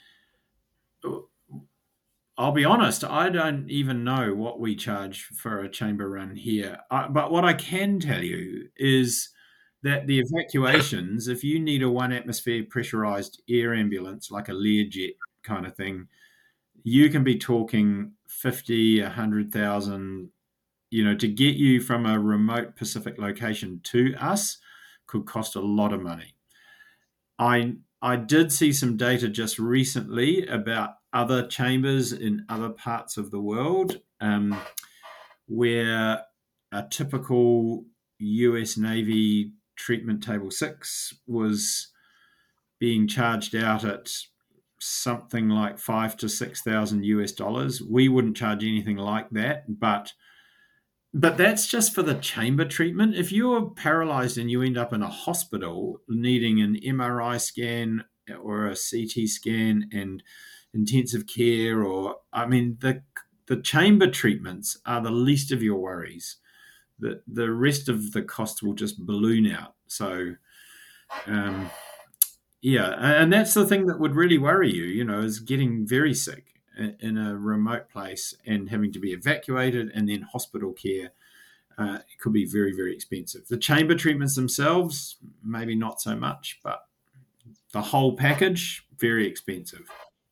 I'll be honest, I don't even know what we charge for a chamber run here. I, but what I can tell you is that the evacuations, if you need a one atmosphere pressurized air ambulance, like a Learjet kind of thing, you can be talking fifty, a hundred thousand, you know, to get you from a remote Pacific location to us could cost a lot of money. I I did see some data just recently about other chambers in other parts of the world um, where a typical U S Navy treatment table six was being charged out at something like five to six thousand U S dollars. We wouldn't charge anything like that, but But that's just for the chamber treatment. If you're paralyzed and you end up in a hospital needing an M R I scan or a C T scan and intensive care, or I mean, the the chamber treatments are the least of your worries. The the rest of the costs will just balloon out. So, um, yeah, and that's the thing that would really worry you. You know, is getting very sick in a remote place and having to be evacuated and then hospital care. Uh, it could be very, very expensive. The chamber treatments themselves, maybe not so much, but the whole package, very expensive.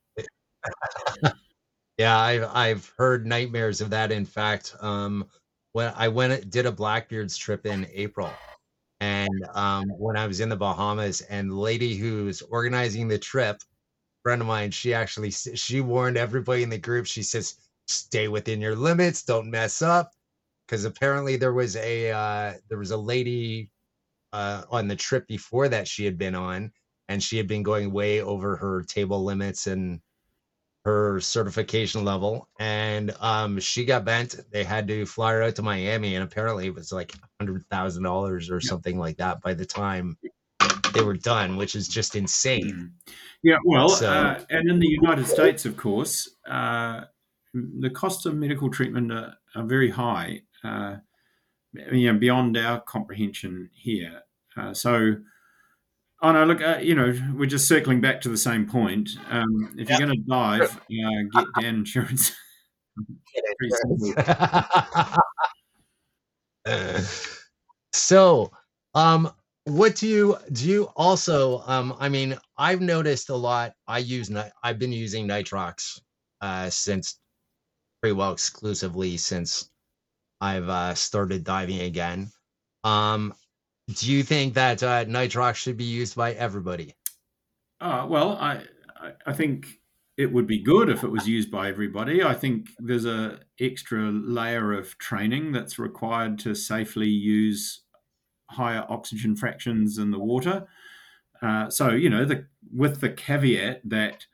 Yeah, I've I've heard nightmares of that. In fact, um, when I went did a Blackbeards trip in April, and um, when I was in the Bahamas, and the lady who's organizing the trip, friend of mine, she actually she warned everybody in the group. She says, "Stay within your limits. Don't mess up," because apparently there was a uh, there was a lady uh, on the trip before that she had been on, and she had been going way over her table limits and her certification level, and um, she got bent. They had to fly her out to Miami, and apparently it was like a hundred thousand dollars or something like that by the time they were done, which is just insane. Yeah, well, So- uh, and in the United States, of course, uh, the costs of medical treatment are, are very high, uh, you know, beyond our comprehension here. Uh, so, oh no, look, uh, you know, we're just circling back to the same point. Um, if you're going to dive, uh, get Dan Insurance. Pretty simple. So, um, what do you do? You also, um, I mean, I've noticed a lot. I use, ni- I've been using nitrox uh, since pretty well exclusively since I've uh, started diving again. Um, do you think that uh, nitrox should be used by everybody? Uh, well, I, I I think it would be good if it was used by everybody. I think there's a extra layer of training that's required to safely use higher oxygen fractions in the water. Uh, so, you know, the with the caveat that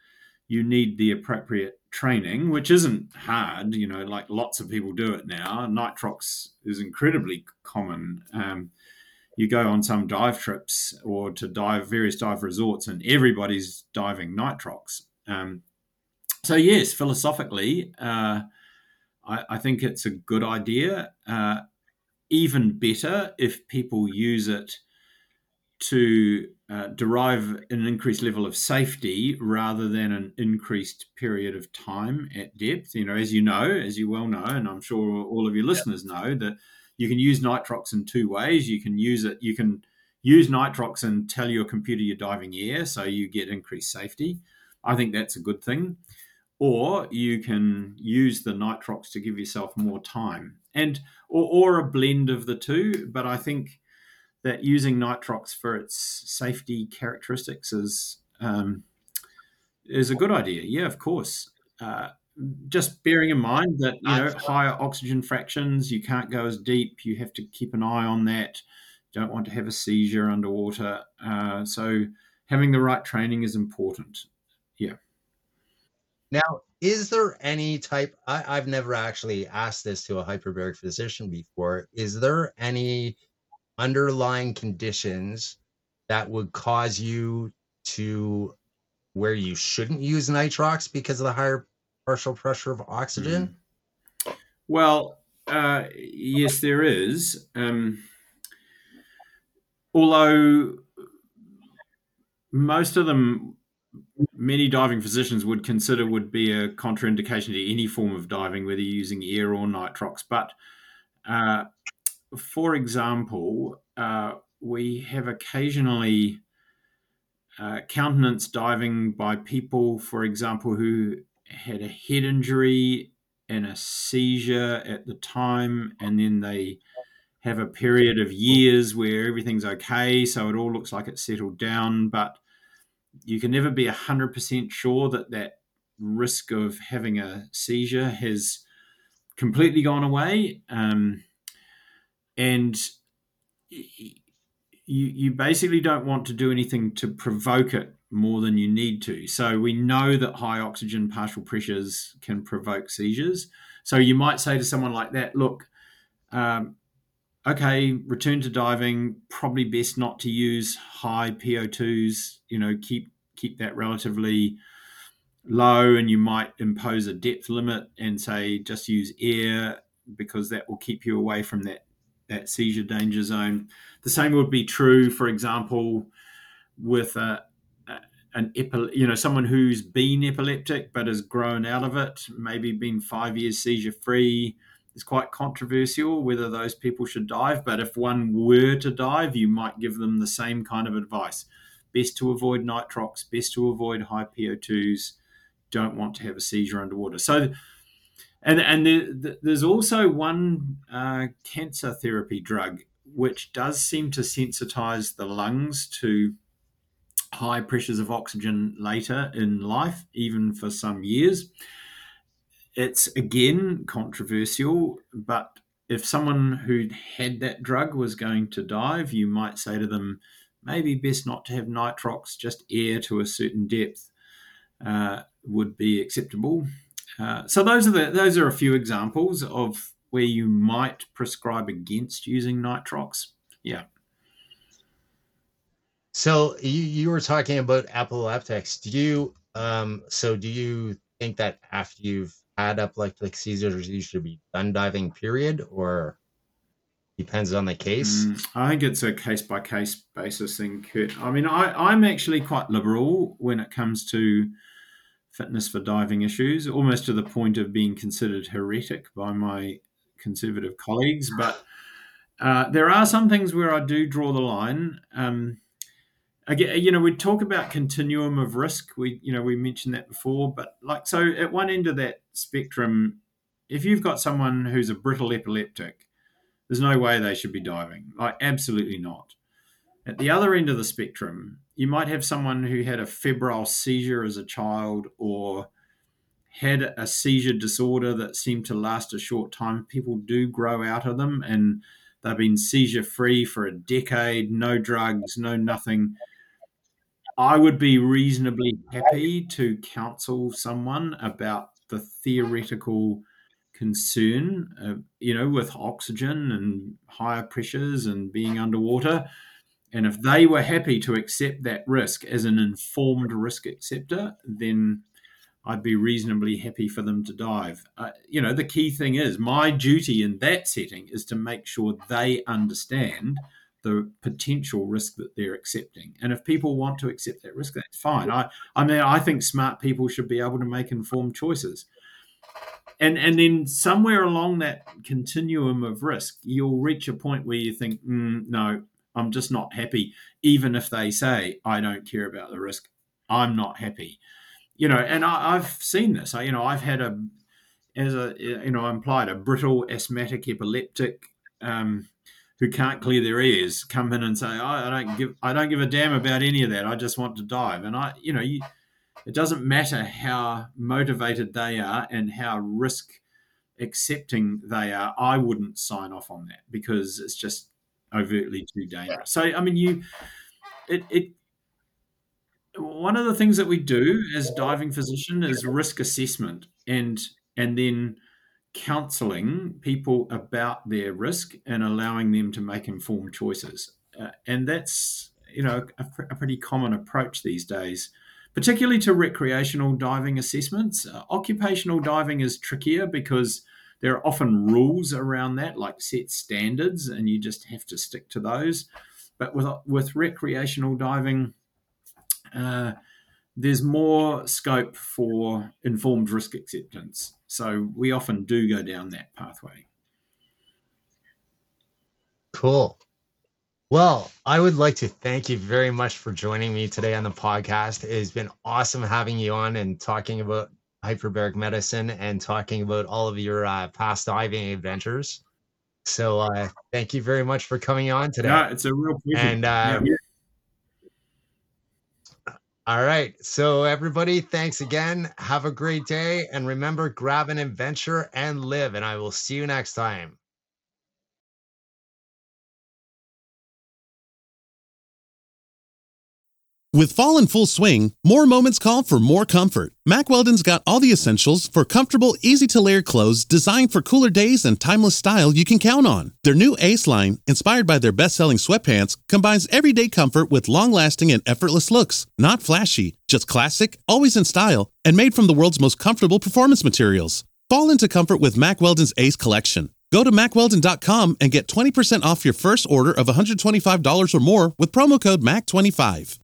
you need the appropriate training, which isn't hard. You know, like lots of people do it now. Nitrox is incredibly common. Um, you go on some dive trips or to dive various dive resorts, and everybody's diving nitrox. Um, so yes, philosophically, uh, I, I think it's a good idea. Uh, even better if people use it to uh, derive an increased level of safety rather than an increased period of time at depth. You know, as you know, as you well know, and I'm sure all of your listeners know, that you can use nitrox in two ways. You can use it, you can use nitrox and tell your computer you're diving air, so you get increased safety. I think that's a good thing. Or you can use the nitrox to give yourself more time, and or, or a blend of the two. But I think that using nitrox for its safety characteristics is um, is a good idea. Yeah, of course. Uh, just bearing in mind that, you know, higher oxygen fractions, you can't go as deep. You have to keep an eye on that. You don't want to have a seizure underwater. Uh, so having the right training is important. Yeah. Now, is there any type, I, I've never actually asked this to a hyperbaric physician before, is there any underlying conditions that would cause you to where you shouldn't use nitrox because of the higher partial pressure of oxygen? Mm. Well, uh, yes, there is. Um, although most of them, many diving physicians would consider would be a contraindication to any form of diving, whether you're using air or nitrox. But uh, for example, uh, we have occasionally uh, countenance diving by people, for example, who had a head injury and a seizure at the time, and then they have a period of years where everything's okay, so it all looks like it's settled down, but you can never be one hundred percent sure that that risk of having a seizure has completely gone away. Um, and you, you basically don't want to do anything to provoke it more than you need to. So we know that high oxygen partial pressures can provoke seizures. So you might say to someone like that, look, um, okay, return to diving, probably best not to use high P O twos, you know, keep keep that relatively low, and you might impose a depth limit and say just use air because that will keep you away from that, that seizure danger zone. The same would be true, for example, with a, a an epi- you know, someone who's been epileptic but has grown out of it, maybe been five years seizure free. It's quite controversial whether those people should dive, but if one were to dive, you might give them the same kind of advice. Best to avoid nitrox, best to avoid high P O twos, don't want to have a seizure underwater. So, and and there, there's also one uh, cancer therapy drug which does seem to sensitize the lungs to high pressures of oxygen later in life, even for some years. It's, again, controversial, but if someone who'd had that drug was going to dive, you might say to them, maybe best not to have nitrox, just air to a certain depth uh, would be acceptable. Uh, so those are the those are a few examples of where you might prescribe against using nitrox. Yeah. So you, you were talking about epileptics. Do you um so do you think that after you've had epileptic seizures you should be done diving, period, or depends on the case? Mm, I think it's a case by case basis thing, Kurt. I mean, I, I'm actually quite liberal when it comes to fitness for diving issues, almost to the point of being considered heretic by my conservative colleagues. But uh, there are some things where I do draw the line. Um, again, you know, we talk about continuum of risk. We, you know, we mentioned that before. But like, so at one end of that spectrum, if you've got someone who's a brittle epileptic, there's no way they should be diving. Like, absolutely not. At the other end of the spectrum, you might have someone who had a febrile seizure as a child or had a seizure disorder that seemed to last a short time. People do grow out of them, and they've been seizure-free for a decade, no drugs, no nothing. I would be reasonably happy to counsel someone about the theoretical concern, uh, you know, with oxygen and higher pressures and being underwater. And if they were happy to accept that risk as an informed risk acceptor, then I'd be reasonably happy for them to dive. Uh, you know, the key thing is my duty in that setting is to make sure they understand the potential risk that they're accepting. And if people want to accept that risk, that's fine. I, I mean, I think smart people should be able to make informed choices. And and then somewhere along that continuum of risk, you'll reach a point where you think, mm, no, I'm just not happy. Even if they say, I don't care about the risk, I'm not happy. You know, and I, I've seen this. I, you know, I've had a, as a, you know, implied a brittle asthmatic epileptic um, who can't clear their ears come in and say, oh, I don't give, I don't give a damn about any of that. I just want to dive. And I, you know, you, it doesn't matter how motivated they are and how risk accepting they are. I wouldn't sign off on that because it's just overtly too dangerous. So, I mean, you, it, it, one of the things that we do as diving physician is risk assessment and, and then counseling people about their risk and allowing them to make informed choices. Uh, and that's, you know, a, a pretty common approach these days, particularly to recreational diving assessments. Uh, occupational diving is trickier because there are often rules around that, like set standards, and you just have to stick to those. But with, with recreational diving, uh, there's more scope for informed risk acceptance. So we often do go down that pathway. Cool. Well, I would like to thank you very much for joining me today on the podcast. It has been awesome having you on and talking about hyperbaric medicine and talking about all of your uh, past diving adventures. So uh, thank you very much for coming on today. No, it's a real pleasure. And uh, yeah. All right. So everybody, thanks again. Have a great day. And remember, grab an adventure and live. And I will see you next time. With fall in full swing, more moments call for more comfort. Mack Weldon's got all the essentials for comfortable, easy-to-layer clothes designed for cooler days and timeless style you can count on. Their new Ace line, inspired by their best-selling sweatpants, combines everyday comfort with long-lasting and effortless looks. Not flashy, just classic, always in style, and made from the world's most comfortable performance materials. Fall into comfort with Mack Weldon's Ace collection. Go to mack weldon dot com and get twenty percent off your first order of one hundred twenty-five dollars or more with promo code M A C twenty-five.